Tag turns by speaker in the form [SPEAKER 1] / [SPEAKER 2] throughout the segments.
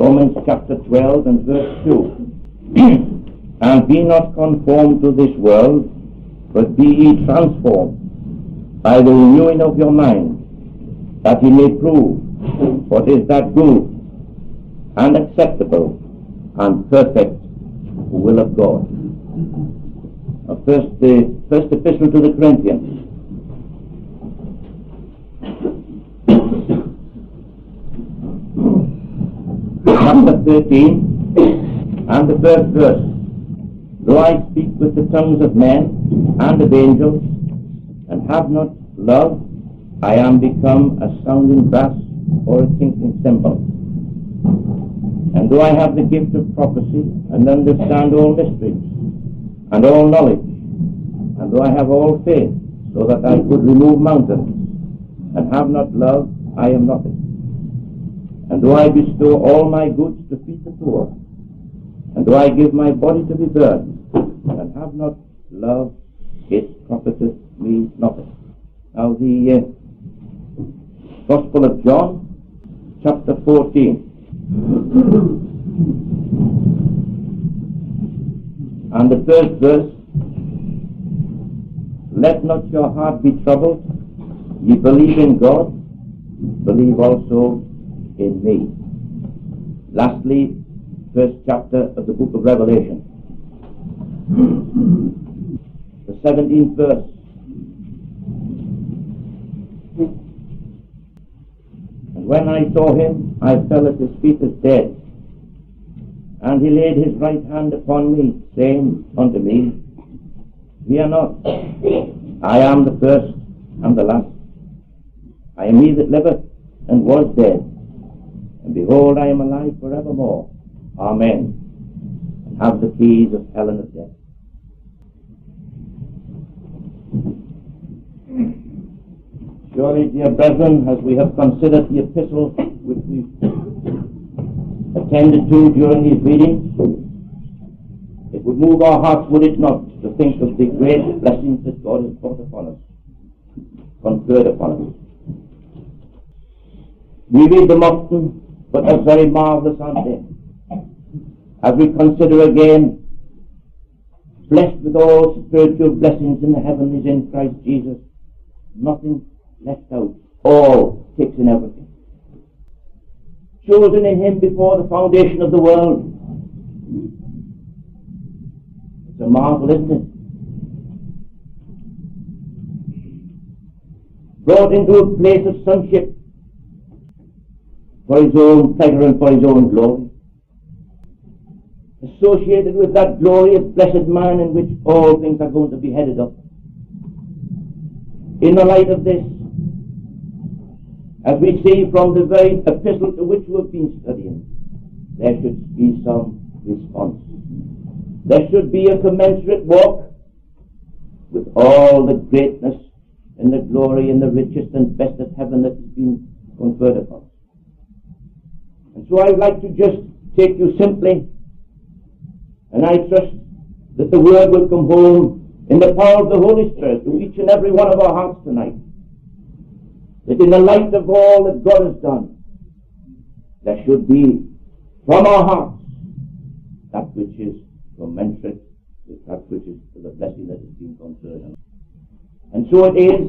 [SPEAKER 1] Romans chapter 12 and verse 2. And be not conformed to this world, but be ye transformed by the renewing of your mind, that ye may prove what is that good and acceptable and perfect will of God. The first epistle to the Corinthians. Chapter 13 and the first verse. Though I speak with the tongues of men and of angels, and have not love, I am become a sounding brass or a tinkling cymbal. And though I have the gift of prophecy, and understand all mysteries, and all knowledge, and though I have all faith, so that I could remove mountains, and have not love, I am nothing. And though I bestow all my goods to feed the poor, and though I give my body to be burned, and have not love, it profiteth me nothing. Now the Gospel of John, chapter 14. And the first verse, let not your heart be troubled, ye believe in God, believe also in me. Lastly, first chapter of the book of Revelation, the 17th verse. And when I saw him, I fell at his feet as dead. And he laid his right hand upon me, saying unto me, Fear not, I am the first and the last. I am he that liveth and was dead, and behold, I am alive forevermore. Amen. And have the keys of hell and of death. Surely, dear brethren, as we have considered the epistle which we attended to during these readings, it would move our hearts, would it not, to think of the great blessings that God has brought upon us, conferred upon us. We read them often, but they're very marvelous, aren't they? As we consider again, blessed with all spiritual blessings in the heavenlies in Christ Jesus, nothing left out, all takes in everything. Chosen in him before the foundation of the world. It's a marvel, isn't it? Brought into a place of sonship for his own pleasure and for his own glory. Associated with that glorious blessed man in which all things are going to be headed up. In the light of this, as we see from the very epistle to which we have been studying, there should be some response. There should be a commensurate walk with all the greatness and the glory and the richest and best of heaven that has been conferred upon us. And so I'd like to just take you simply, and I trust that the word will come home in the power of the Holy Spirit to each and every one of our hearts tonight. That in the light of all that God has done, there should be from our hearts that which is commensurate with that which is the blessing that has been conferred on us. And so it is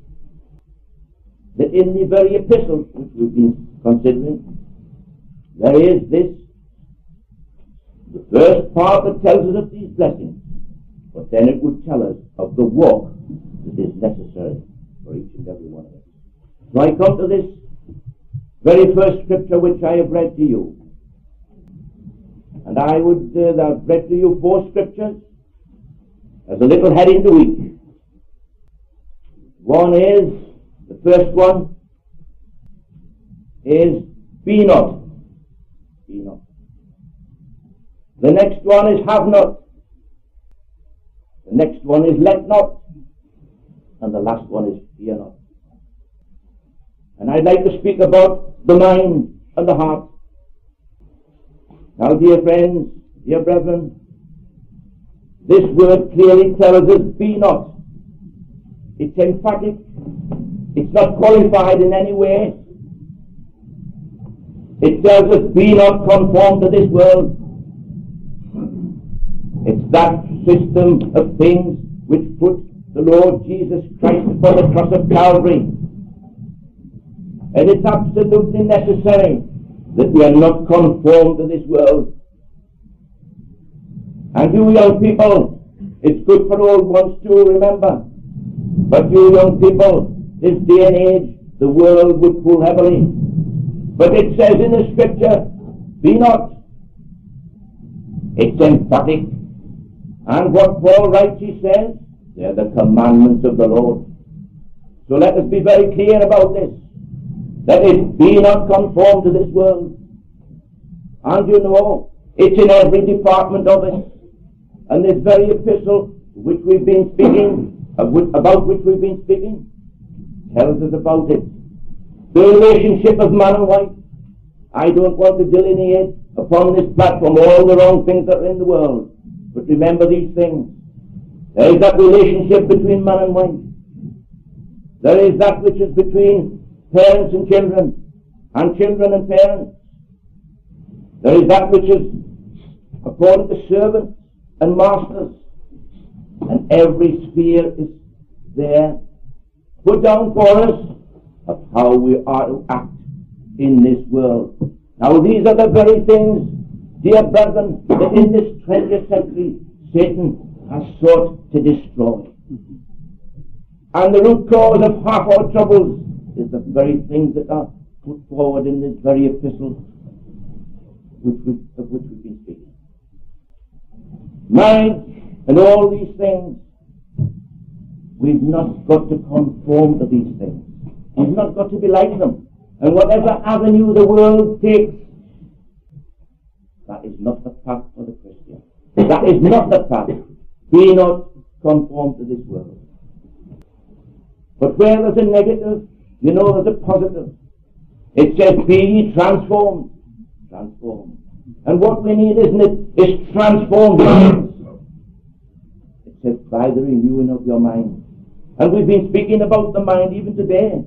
[SPEAKER 1] that in the very epistles which we've been considering, there is this, the first part that tells us of these blessings, but then it would tell us of the walk that is necessary for each and every one of us. So I come to this very first scripture which I have read to you. And I would have read to you 4 scriptures as a little heading to each. One is, the first one is, be not. Be not. The next one is, have not. The next one is, let not. And the last one is, fear not. And I'd like to speak about the mind and the heart. Now, dear friends, dear brethren, this word clearly tells us, be not. It's emphatic. It's not qualified in any way. It tells us, be not conformed to this world. It's that system of things which put the Lord Jesus Christ upon the cross of Calvary. And it's absolutely necessary that we are not conformed to this world. And you young people, it's good for old ones to remember. But you young people, this day and age, the world would pull heavily. But it says in the scripture, be not. It's emphatic. And what Paul writes, he says, they're the commandments of the Lord. So let us be very clear about this. That is, be not conformed to this world. And you know, it's in every department of it. And this very epistle which we've been speaking, about which we've been speaking, tells us about it. The relationship of man and wife. I don't want to delineate upon this platform all the wrong things that are in the world. But remember these things. There is that relationship between man and wife. There is that which is between parents and children and parents. There is that which is according to servants and masters. And every sphere is there put down for us of how we are to act in this world. Now these are the very things, dear brethren, that in this 20th century Satan has sought to destroy. And the root cause of half our troubles is the very things that are put forward in this very epistle of which we've been speaking. Marriage and all these things, we've not got to conform to these things. We've not got to be like them. And whatever avenue the world takes, that is not the path for the Christian. That is not the path. Be not conformed to this world. But where there's a negative, you know there's a positive. It says, be ye transformed. Transformed. And what we need, isn't it, is transformed minds. It says, by the renewing of your mind. And we've been speaking about the mind even today.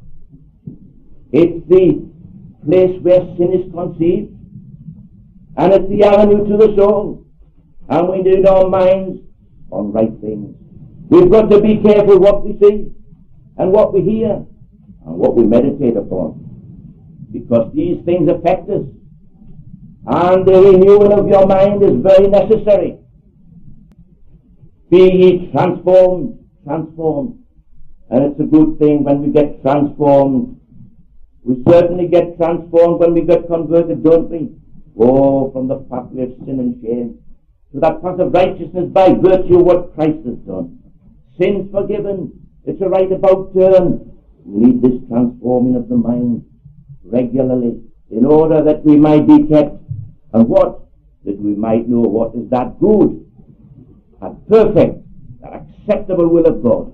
[SPEAKER 1] It's the place where sin is conceived. And it's the avenue to the soul. And we need our minds on right things. We've got to be careful what we see and what we hear and what we meditate upon. Because these things affect us. And the renewing of your mind is very necessary. Be ye transformed, transformed. And it's a good thing when we get transformed. We certainly get transformed when we get converted, don't we? Oh, from the pathway of sin and shame to that path of righteousness by virtue of what Christ has done. Sins forgiven. It's a right about turn. We need this transforming of the mind regularly in order that we might be kept. And what? That we might know what is that good and perfect, that acceptable will of God.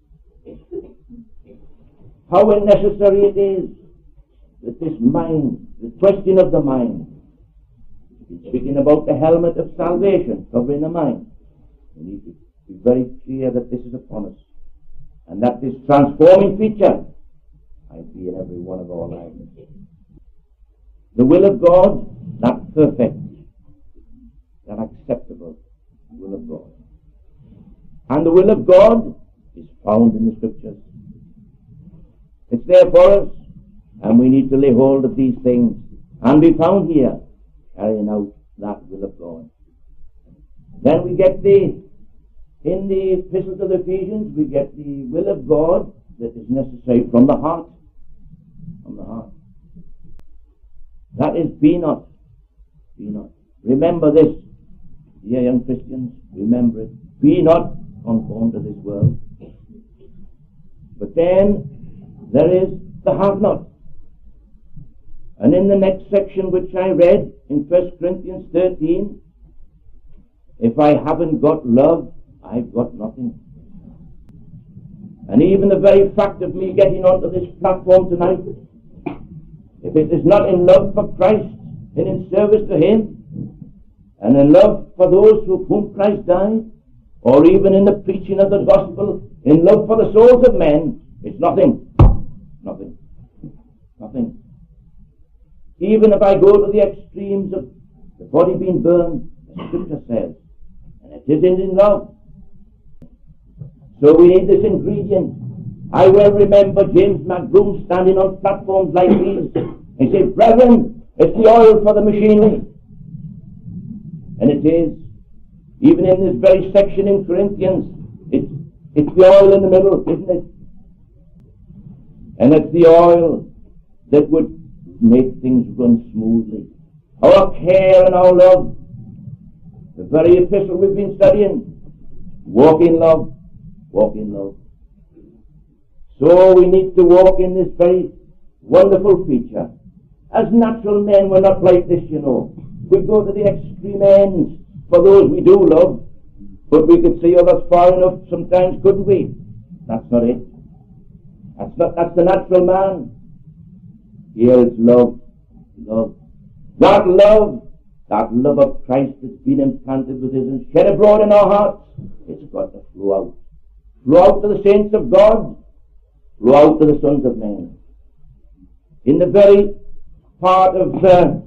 [SPEAKER 1] How necessary it is that this mind, the question of the mind, speaking about the helmet of salvation covering the mind, we need to be very clear that this is upon us and that this transforming feature might be in every one of our lives. The will of God, that perfect, that acceptable will of God. And the will of God is found in the Scriptures. It's there for us, and we need to lay hold of these things and be found here carrying out that will of God. Then we get in the Epistle to the Ephesians, we get the will of God that is necessary from the heart. From the heart. That is, be not. Be not. Remember this, dear young Christians, remember it. Be not conformed to this world. But then there is the have not. And in the next section which I read in 1 Corinthians 13, if I haven't got love, I've got nothing. And even the very fact of me getting onto this platform tonight, if it is not in love for Christ and in service to Him, and in love for those for whom Christ died, or even in the preaching of the gospel, in love for the souls of men, it's nothing. Nothing. Nothing. Even if I go to the extremes of the body being burned, the Scripture says, and it is in love. So we need this ingredient. I well remember James McBroom standing on platforms like these. He said, brethren, it's the oil for the machinery. And it is. Even in this very section in Corinthians, it's the oil in the middle, isn't it? And it's the oil that would make things run smoothly. Our care and our love, the very epistle we've been studying, walk in love, walk in love. So we need to walk in this very wonderful feature. As natural men, we're not like this, you know. We go to the extreme ends for those we do love, but we could see others far enough sometimes, couldn't we? That's not it. That's the natural man. Here it's love. Love. That love of Christ that's been implanted within us, shed abroad in our hearts, it's got to flow out. Flow out to the saints of God, flow out to the sons of men. In the very part of the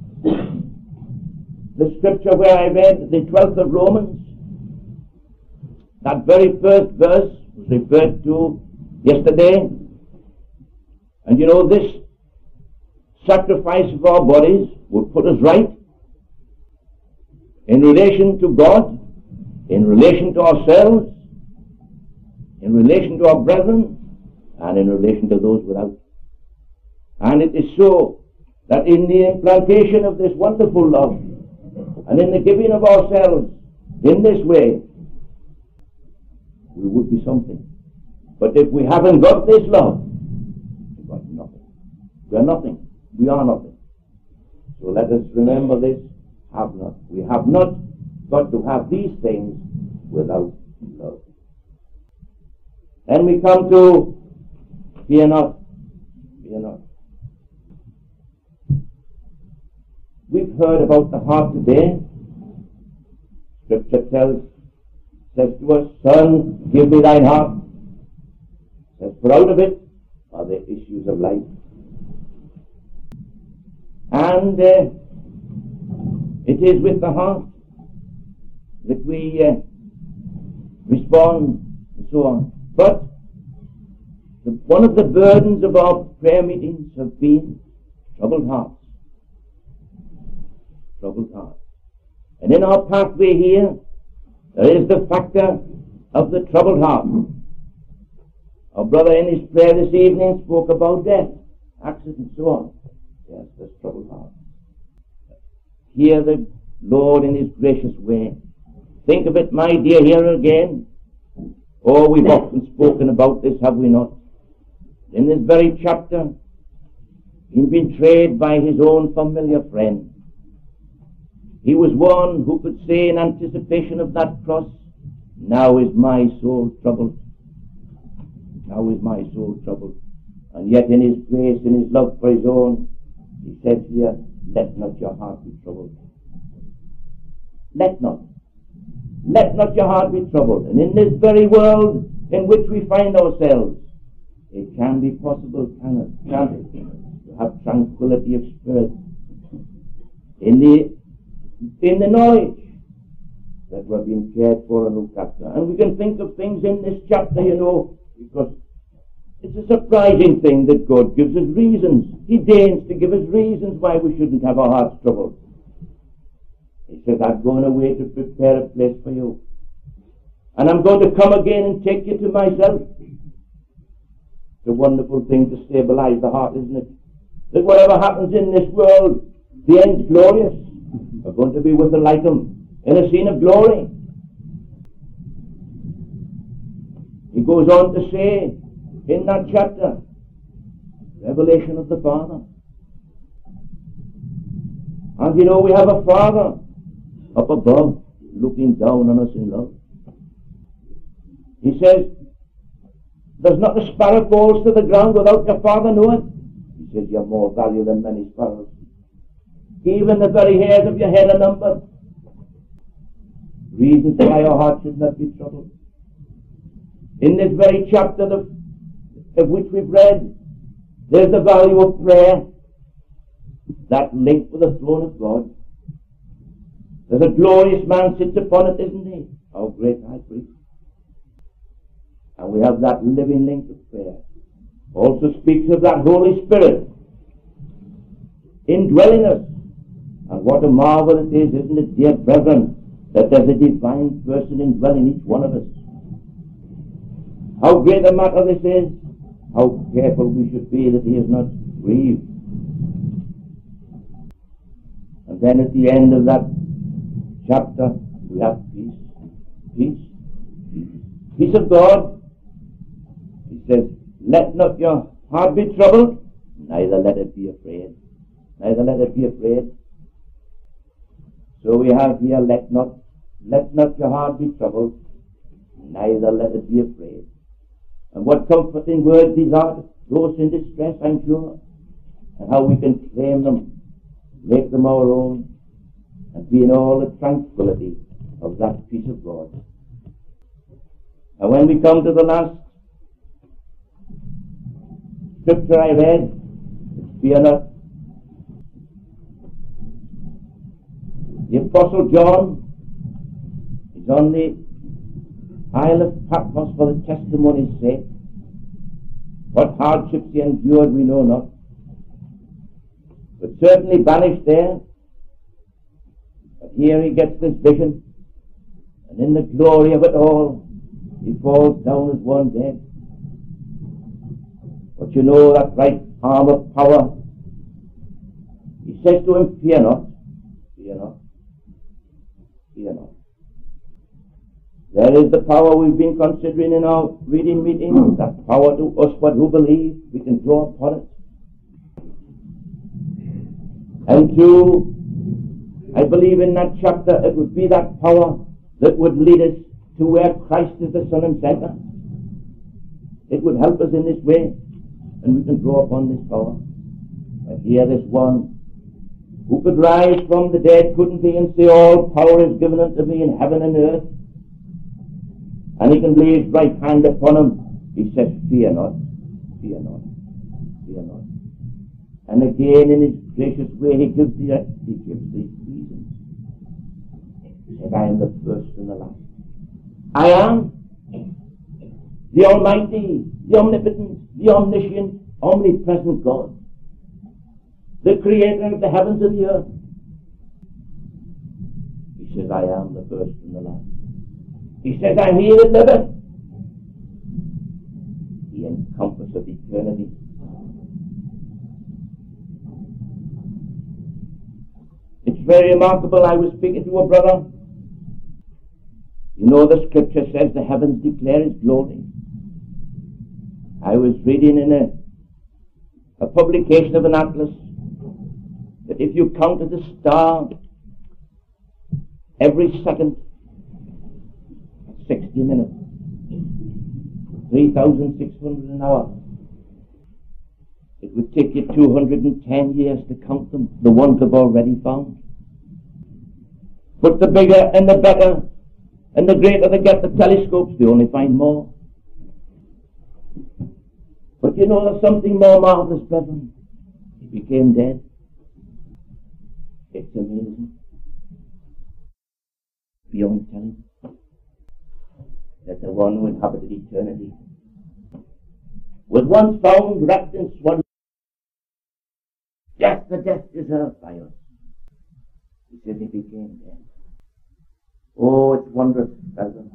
[SPEAKER 1] scripture where I read the 12th of Romans, that very first verse was referred to yesterday. And you know, this sacrifice of our bodies would put us right in relation to God, in relation to ourselves, in relation to our brethren, and in relation to those without. And it is so that in the implantation of this wonderful love, and in the giving of ourselves in this way, we would be something. But if we haven't got this love, we've got nothing. We are nothing. We are nothing. So let us remember this. Have not. We have not got to have these things without love. Then we come to fear not. Fear not. We've heard about the heart today. Scripture says to us, son, give me thine heart. Says, for out of it are the issues of life. And it is with the heart that we respond and so on. But one of the burdens of our prayer meetings have been troubled hearts. Troubled hearts. And in our pathway here, there is the factor of the troubled heart. Our brother in his prayer this evening spoke about death, accidents, and so on. Yes, there's troubled heart. Hear the Lord in his gracious way. Think of it, my dear, here again. Oh, we've often spoken about this, have we not? In this very chapter, being betrayed by his own familiar friend. He was one who could say in anticipation of that cross, now is my soul troubled. Now is my soul troubled. And yet in his grace, in his love for his own, he says here, let not your heart be troubled. Let not. Let not your heart be troubled. And in this very world in which we find ourselves, it can be possible, can't it, to have tranquility of spirit in the knowledge that we're being cared for and looked after. And we can think of things in this chapter, you know, because it's a surprising thing that God gives us reasons. He deigns to give us reasons why we shouldn't have our hearts troubled. He says, I'm going away to prepare a place for you. And I'm going to come again and take you to myself. It's a wonderful thing to stabilize the heart, isn't it? That whatever happens in this world, the end's glorious. We're going to be with the Lycum in a scene of glory. He goes on to say in that chapter, revelation of the Father. And you know, we have a Father up above looking down on us in love. He says, does not the sparrow falls to the ground without your Father knoweth? He says, you're more valuable than many sparrows. Even the very hairs of your head are numbered. Reasons why your heart should not be troubled. In this very chapter of which we've read, there's the value of prayer. that link with the throne of God. There's a glorious man sits upon it, isn't he? Our great high priest. And we have that living link of prayer. Also speaks of that Holy Spirit indwelling us. And what a marvel it is, isn't it, dear brethren, that there's a divine person indwelling each one of us. How great a matter this is. How careful we should be that he is not grieved. And then at the end of that chapter, we have peace. Peace. Peace of God. He says, let not your heart be troubled, neither let it be afraid. Neither let it be afraid. So we have here, let not your heart be troubled, neither let it be afraid. And what comforting words these are to those in distress, I'm sure, and how we can claim them, make them our own, and be in all the tranquility of that peace of God. And when we come to the last scripture I read, fear not. The Apostle John is on the Isle of Patmos for the testimony's sake. What hardships he endured we know not, but certainly banished there. But here he gets this vision, and in the glory of it all, he falls down as one dead. But you know that right arm of power, he says to him, fear not, fear not, fear not. There is the power we've been considering in our reading meetings, that power to us but who believe, we can draw upon it. And two, I believe in that chapter it would be that power that would lead us to where Christ is the Son and Center. It would help us in this way, and we can draw upon this power. But here this one who could rise from the dead, couldn't he, and say, all power is given unto me in heaven and earth. And he can lay his right hand upon him. He says, fear not, fear not, fear not. And again in his gracious way he gives these reasons. He said, I am the first and the last. I am the Almighty, the Omnipotent, the Omniscient, Omnipresent God, the Creator of the heavens and the earth. He says, I am the first and the last. He says, I'm he that liveth. He encompasseth eternity. It's very remarkable. I was speaking to a brother. You know, the scripture says the heavens declare his glory. I was reading in a publication of an atlas that if you counted the stars every second, 60 minutes, 3,600 an hour, it would take you 210 years to count them, the ones I've already found. But the bigger and the better and the greater they get the telescopes, they only find more. But you know, there's something more marvelous, brethren. He became dead. It's amazing. Beyond telling. That the one who inhabited eternity was once found wrapped in swaddling, just the death deserved by us. He said he became dead. Oh, it's wondrous, brethren.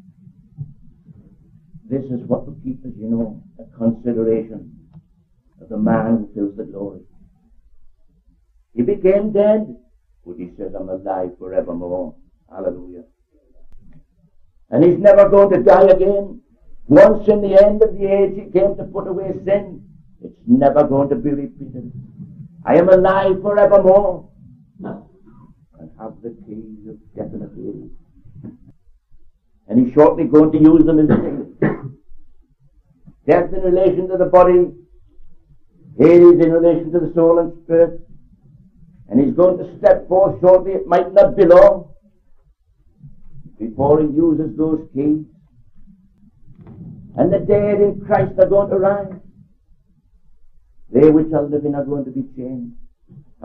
[SPEAKER 1] This is what will keep us, you know, a consideration of the man who fills the glory. He became dead, but he says, I'm alive forevermore. Hallelujah. And he's never going to die again. Once in the end of the age he came to put away sin. It's never going to be repeated. I am alive forevermore and have the keys of death and of Hades. And he's shortly going to use them, isn't he? Death in relation to the body, Hades in relation to the soul and spirit. And he's going to step forth shortly. It might not be long before he uses those keys. And the dead in Christ are going to rise. They which are living are going to be changed.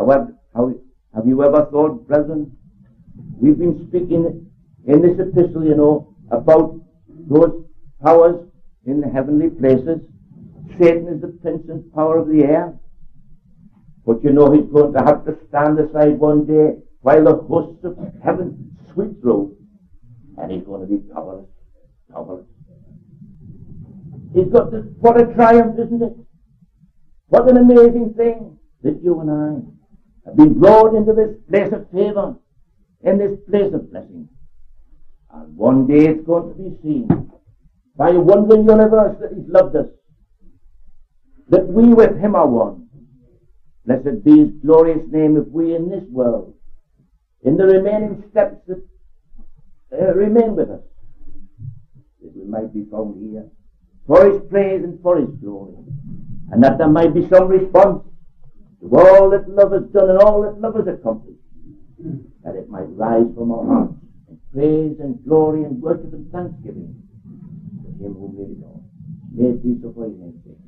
[SPEAKER 1] However, have you ever thought, brethren, we've been speaking in this epistle, about those powers in the heavenly places. Satan is the prince and power of the air. But he's going to have to stand aside one day while the hosts of heaven sweep through, and he's going to be powerless. Powerless. He's got this, what a triumph, isn't it? What an amazing thing that you and I have been brought into this place of favor, in this place of blessing. And one day it's going to be seen by a wondering universe that he's loved us, that we with him are one. Blessed be his glorious name if we in this world, in the remaining steps that remain with us, that we might be found here for his praise and for his glory, and that there might be some response to all that love has done and all that love has accomplished, that it might rise from our hearts in praise and glory and worship and thanksgiving to him who made it all. May it be so for his name's sake.